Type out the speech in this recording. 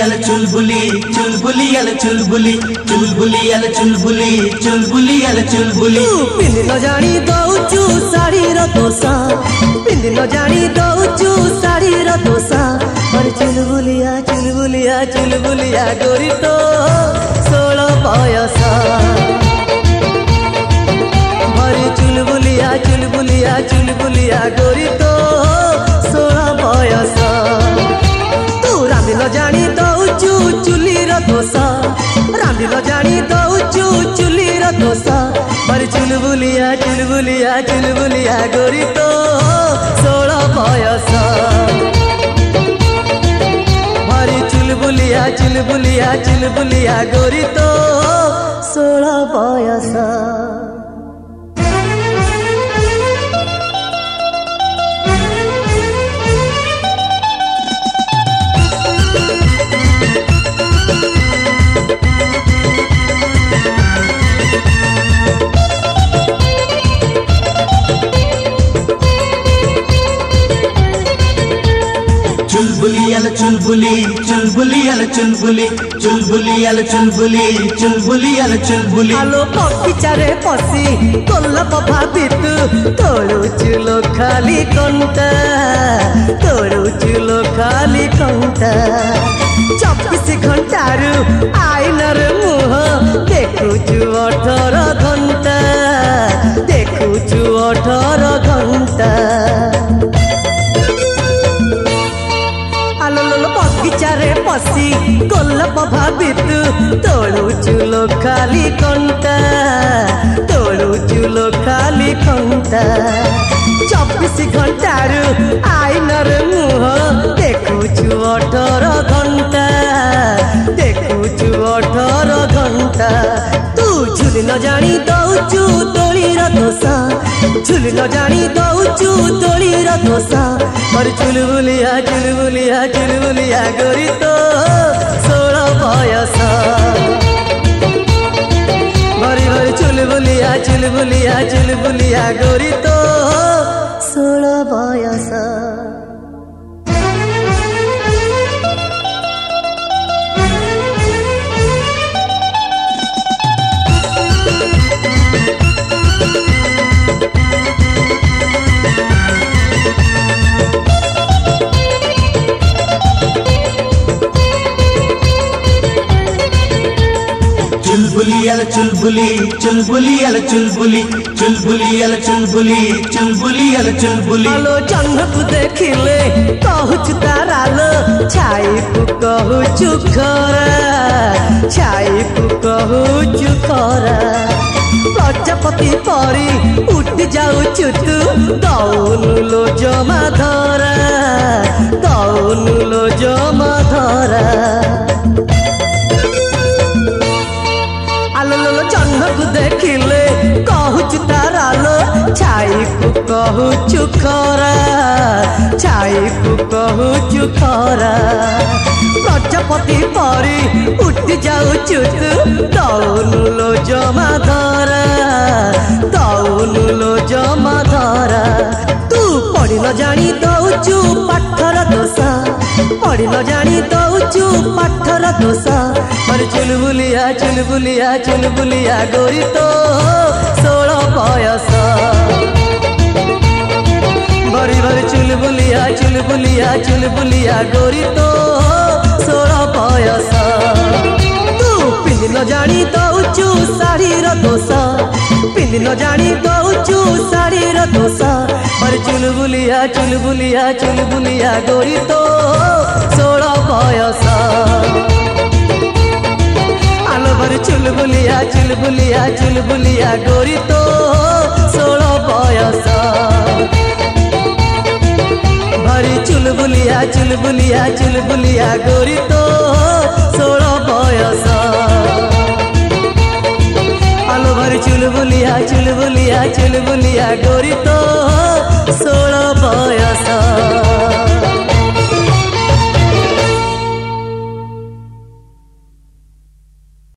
अल चुलबुली चुलबुली अल चुलबुली चुलबुली अल चुलबुली चुलबुली अल चुलबुली पिंदी न जानी दौचु साड़ी रो दोसा पिंदी न जानी दौचु साड़ी रो दोसा और चुलबुलिया चुलबुलिया चुलबुलिया गोरी तो 16 बयसा भरी चुलबुलिया चुलबुलिया चुलबुलिया गोरी तो 16 बयसा तू रांधि न जानी दौचु चुली रो दोसा रांधि न जानी दौचु चुली रो दोसा भरी चुलबुलिया चुलबुलिया चुलबुलिया गोरी तो 16 बयसा भरी चुलबुलिया चुलबुलिया चुलबुलिया गोरी तो 16 बयसा चुलबुली अल चुलबुली चुलबुली अल चुलबुली चुलबुली अल चुलबुली चुलबुली अल चुलबुली आलो बगीचारे पसी गोलाप भाबितु तोड़ू चुलो खाली कंटा तोड़ू चुलो खाली कंटा 24 घंटारू आईनार मुह देखुचु 18 घंटा देखुचु 18 घंटा बगीचारे पसी गोलाप भाबितु तोड़ू चुलो खाली कंटा तोड़ू चुलो खाली कंटा 24 घंटारू आईनार मुह देखुचु 18 घंटा देखुचु 18 घंटा तू झुली न जानी दौचु तोळीर दोसा झुली न जानी दौचु तोळीर दोसा और चुलबुलिया चुलबुलिया चुलबुलिया गोरी तो 16 बयसा भरी भरी चुलबुलिया चुलबुलिया चुलबुलिया गोरी तो 16 बयसा चुलबुली अल चुलबुली चुलबुली अल चुलबुली चुलबुली अल चुलबुली चुलबुली अल चुलबुली आलो जन्नतु देखिले कहूचु तारालो छाईकु कहूचु खरा छाईकु कहूचु खरा प्रजापति परी उठी जाऊचु तू दौनु लो जमा धरा दौनु लो जमा धरा जन्नतु देखिले कहूचु तारालो छाईकु कहूचु खरा छाईकु कहूचु खरा प्रजापति परी उठी जाऊचु तू दौनु लो जमा धरा दौनु लो जमा धरा तू पढ़ी न जानी दौचु पाठर दोसा पढ़ी न जानी दौचु पाठर दोसा पर चुलबुलिया चुलबुलिया चुलबुलिया गोरी तो 16 बयसा भरी भरी चुलबुलिया चुलबुलिया चुलबुलिया गोरी तो 16 बयसा तू पिंदी न जानी दौचु साड़ी रो दोसा पिंदी न जानी दौचु साड़ी रो दोसा पर चुलबुलिया चुलबुलिया चुलबुलिया गोरी तो 16 बयसा आलो भरी चुलबुलिया चुलबुलिया चुलबुलिया गोरी तो 16 बयसा भरी चुलबुलिया चुलबुलिया चुलबुलिया गोरी तो 16 बयसा आलो भरी चुलबुलिया चुलबुलिया चुलबुलिया गोरी तो